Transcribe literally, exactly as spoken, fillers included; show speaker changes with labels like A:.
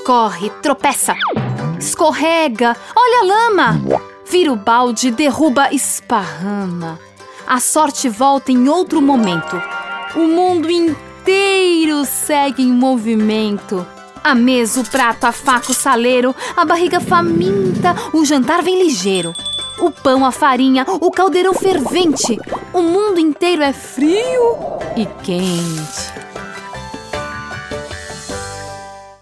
A: Corre, tropeça, escorrega, olha a lama. Vira o balde, derruba, esparrama. A sorte volta em outro momento. O mundo inteiro segue em movimento. A mesa, o prato, a faca, o saleiro, a barriga faminta, o jantar vem ligeiro. O pão, a farinha, o caldeirão fervente. O mundo inteiro é frio e quente.